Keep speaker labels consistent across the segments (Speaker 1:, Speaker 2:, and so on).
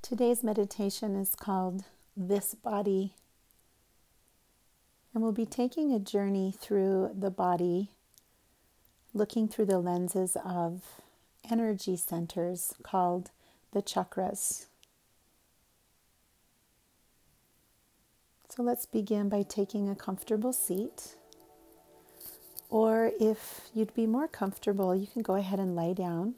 Speaker 1: Today's meditation is called This Body, and we'll be taking a journey through the body, looking through the lenses of energy centers called the chakras. So let's begin by taking a comfortable seat, or if you'd be more comfortable, you can go ahead and lie down.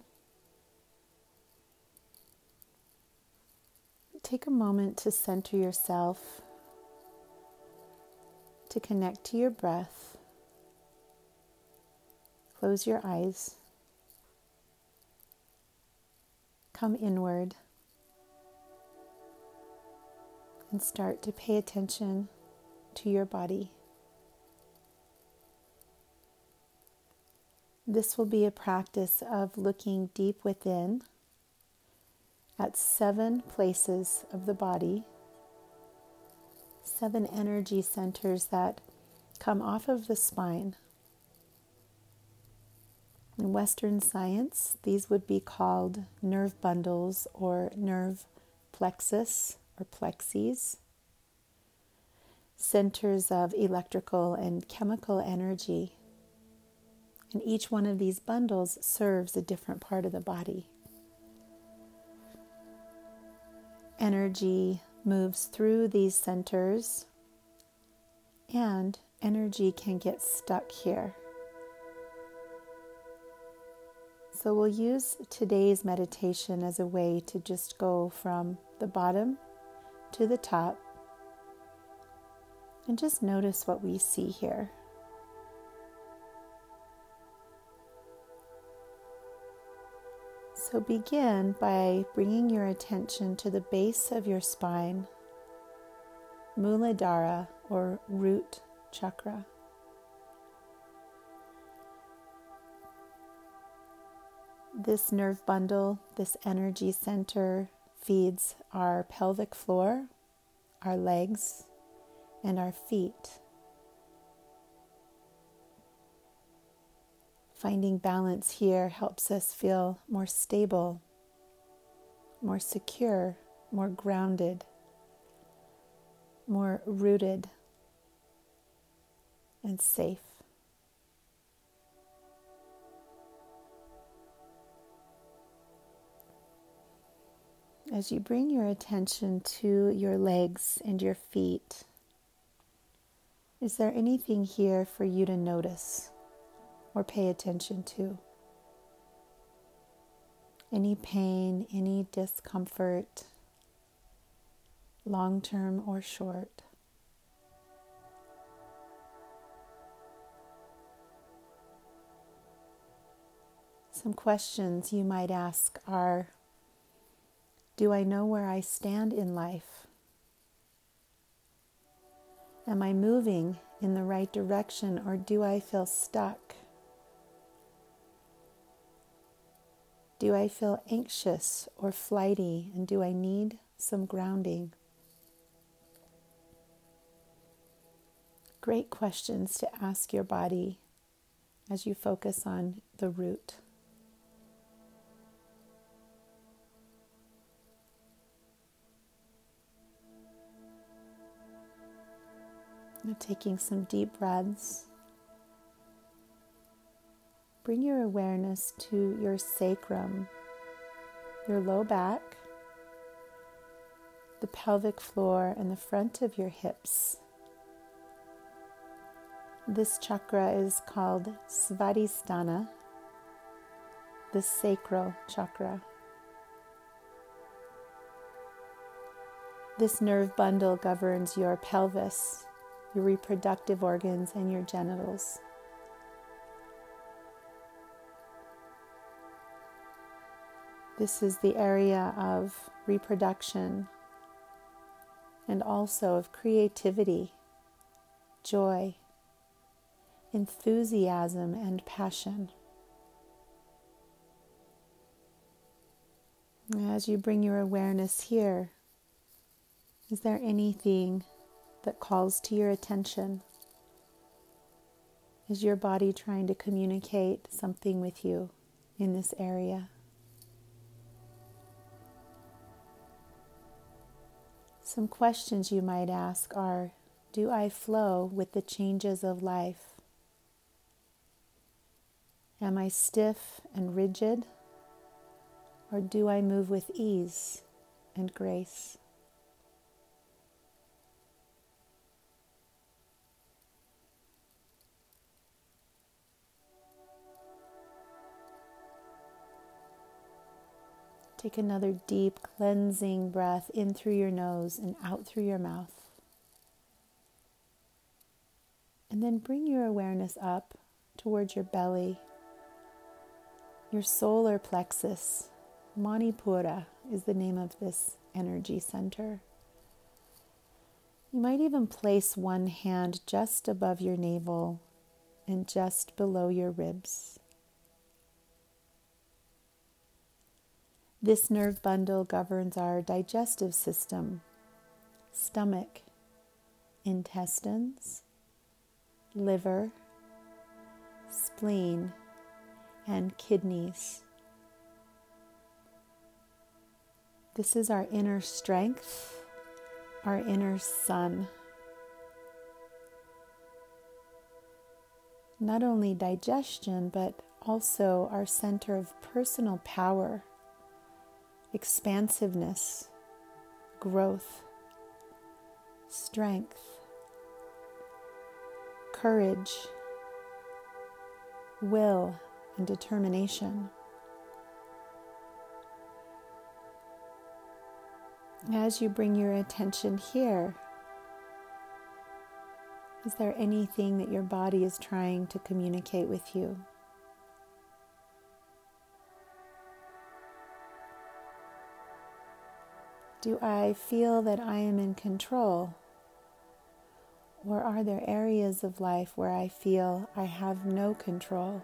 Speaker 1: Take a moment to center yourself, to connect to your breath. Close your eyes. Come inward and start to pay attention to your body. This will be a practice of looking deep within at 7 places of the body, 7 energy centers that come off of the spine. In Western science, these would be called nerve bundles or nerve plexus or plexes, centers of electrical and chemical energy. And each one of these bundles serves a different part of the body. Energy moves through these centers, and energy can get stuck here. So we'll use today's meditation as a way to just go from the bottom to the top and just notice what we see here. So begin by bringing your attention to the base of your spine, Muladhara or root chakra. This nerve bundle, this energy center, feeds our pelvic floor, our legs, and our feet. Finding balance here helps us feel more stable, more secure, more grounded, more rooted, and safe. As you bring your attention to your legs and your feet, is there anything here for you to notice or pay attention to? Any pain, any discomfort, long-term or short? Some questions you might ask are, do I know where I stand in life? Am I moving in the right direction, or do I feel stuck? Do I feel anxious or flighty, and do I need some grounding? Great questions to ask your body as you focus on the root. Now taking some deep breaths. Bring your awareness to your sacrum, your low back, the pelvic floor, and the front of your hips. This chakra is called Svadhisthana, the sacral chakra. This nerve bundle governs your pelvis, your reproductive organs, and your genitals. This is the area of reproduction and also of creativity, joy, enthusiasm, and passion. As you bring your awareness here, is there anything that calls to your attention? Is your body trying to communicate something with you in this area? Some questions you might ask are, do I flow with the changes of life? Am I stiff and rigid, or do I move with ease and grace? Take another deep cleansing breath in through your nose and out through your mouth. And then bring your awareness up towards your belly. Your solar plexus, Manipura, is the name of this energy center. You might even place one hand just above your navel and just below your ribs. This nerve bundle governs our digestive system, stomach, intestines, liver, spleen, and kidneys. This is our inner strength, our inner sun. Not only digestion, but also our center of personal power, expansiveness, growth, strength, courage, will, and determination. As you bring your attention here, is there anything that your body is trying to communicate with you? Do I feel that I am in control? Or are there areas of life where I feel I have no control?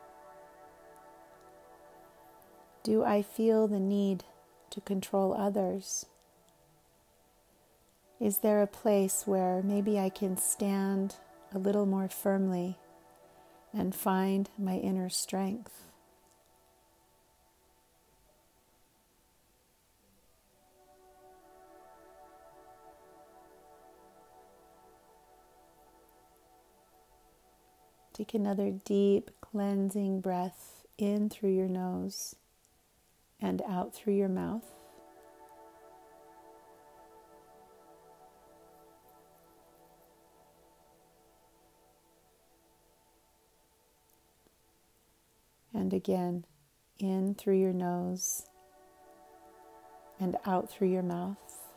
Speaker 1: Do I feel the need to control others? Is there a place where maybe I can stand a little more firmly and find my inner strength? Take another deep cleansing breath in through your nose and out through your mouth. And again, in through your nose and out through your mouth.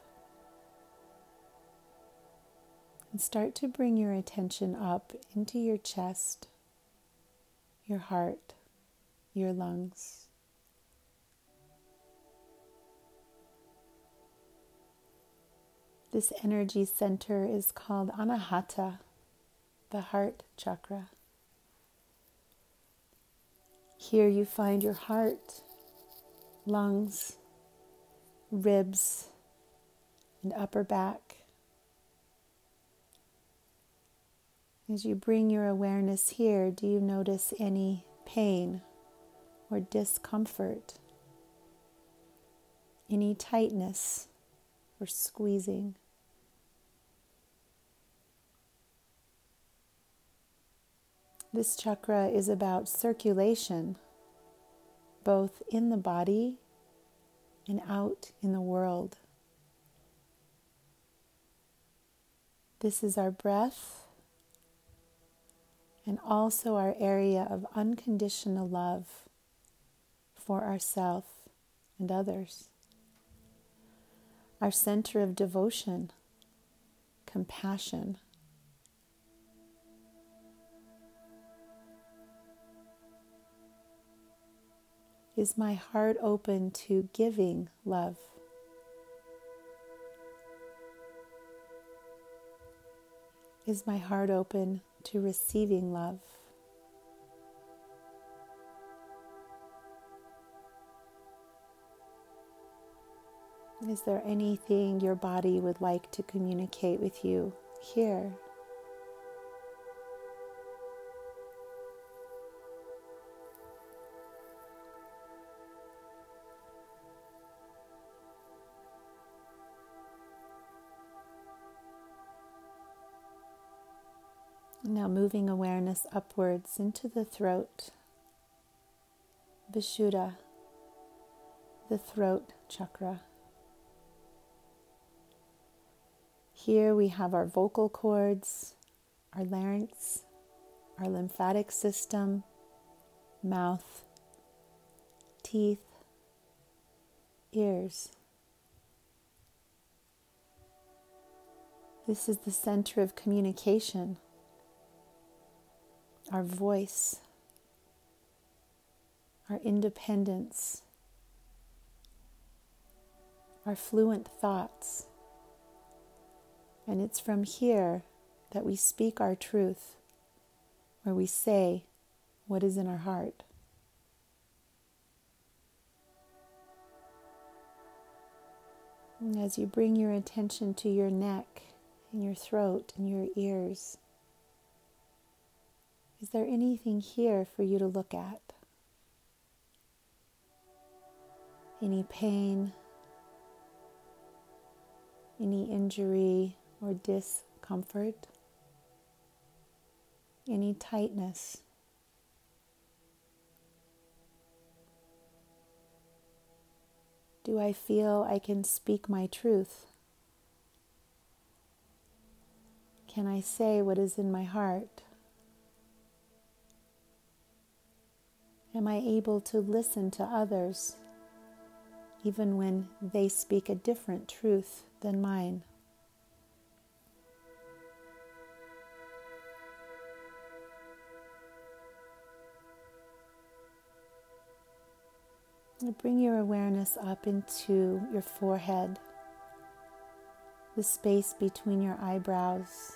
Speaker 1: And start to bring your attention up into your chest, your heart, your lungs. This energy center is called Anahata, the heart chakra. Here you find your heart, lungs, ribs, and upper back. As you bring your awareness here, do you notice any pain or discomfort? Any tightness or squeezing? This chakra is about circulation, both in the body and out in the world. This is our breath, and also our area of unconditional love for ourselves and others. Our center of devotion, compassion. Is my heart open to giving love? Is my heart open to receiving love? Is there anything your body would like to communicate with you here? Now moving awareness upwards into the throat, Vishuddha, the throat chakra. Here we have our vocal cords, our larynx, our lymphatic system, mouth, teeth, ears. This is the center of communication, our voice, our independence, our fluent thoughts. And it's from here that we speak our truth, where we say what is in our heart. And as you bring your attention to your neck and your throat and your ears, is there anything here for you to look at? Any pain, any injury or discomfort, any tightness? Do I feel I can speak my truth? Can I say what is in my heart? Am I able to listen to others, even when they speak a different truth than mine? Bring your awareness up into your forehead, the space between your eyebrows,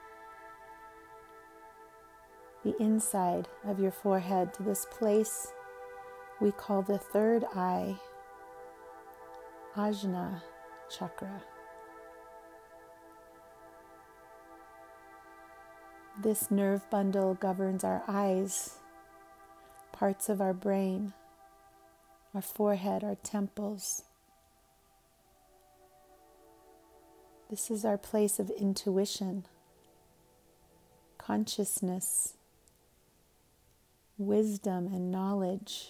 Speaker 1: the inside of your forehead, to this place we call the third eye, Ajna chakra. This nerve bundle governs our eyes, parts of our brain, our forehead, our temples. This is our place of intuition, consciousness, wisdom, and knowledge.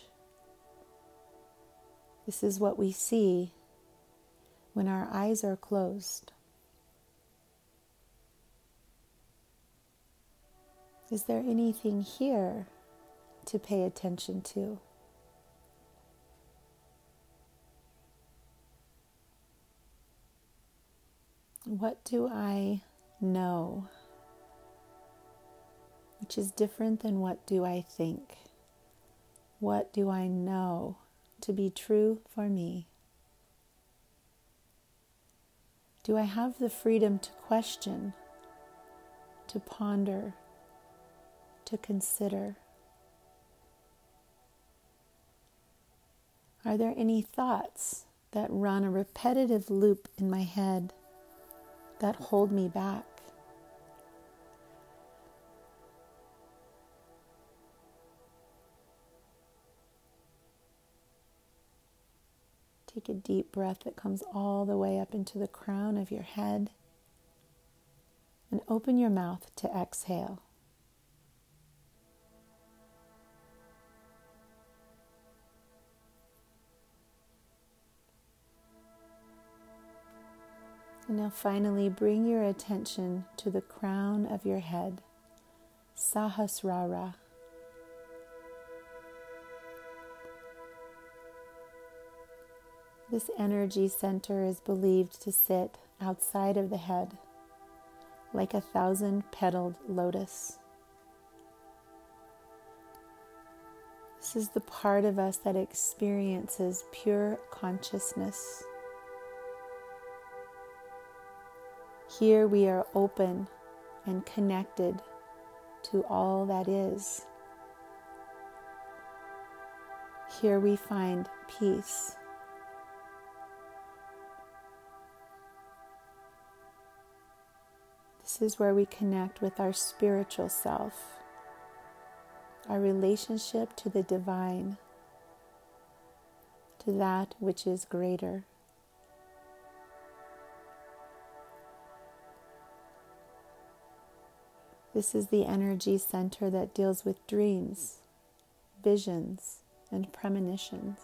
Speaker 1: This is what we see when our eyes are closed. Is there anything here to pay attention to? What do I know? Which is different than what do I think? What do I know to be true for me? Do I have the freedom to question, to ponder, to consider? Are there any thoughts that run a repetitive loop in my head that hold me back? Take a deep breath that comes all the way up into the crown of your head, and open your mouth to exhale. And now finally bring your attention to the crown of your head, Sahasrara. This energy center is believed to sit outside of the head, like a 1,000-petaled lotus. This is the part of us that experiences pure consciousness. Here we are open and connected to all that is. Here we find peace. This is where we connect with our spiritual self, our relationship to the divine, to that which is greater. This is the energy center that deals with dreams, visions, and premonitions.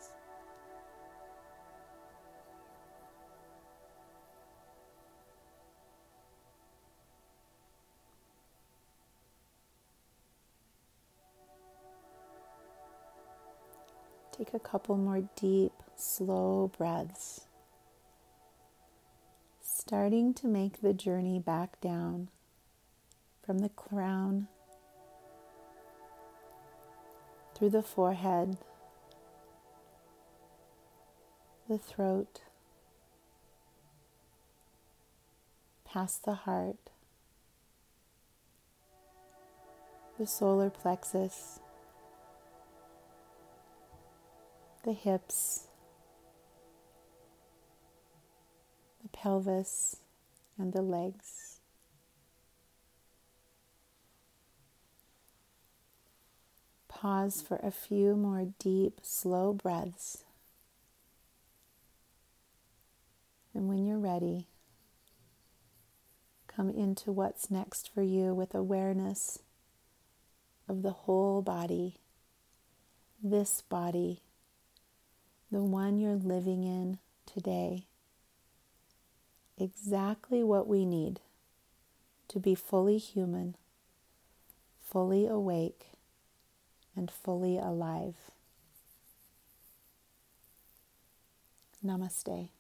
Speaker 1: Take a couple more deep, slow breaths, starting to make the journey back down from the crown, through the forehead, the throat, past the heart, the solar plexus, the hips, the pelvis, and the legs. Pause for a few more deep, slow breaths. And when you're ready, come into what's next for you with awareness of the whole body, this body, the one you're living in today. Exactly what we need to be fully human, fully awake, and fully alive. Namaste.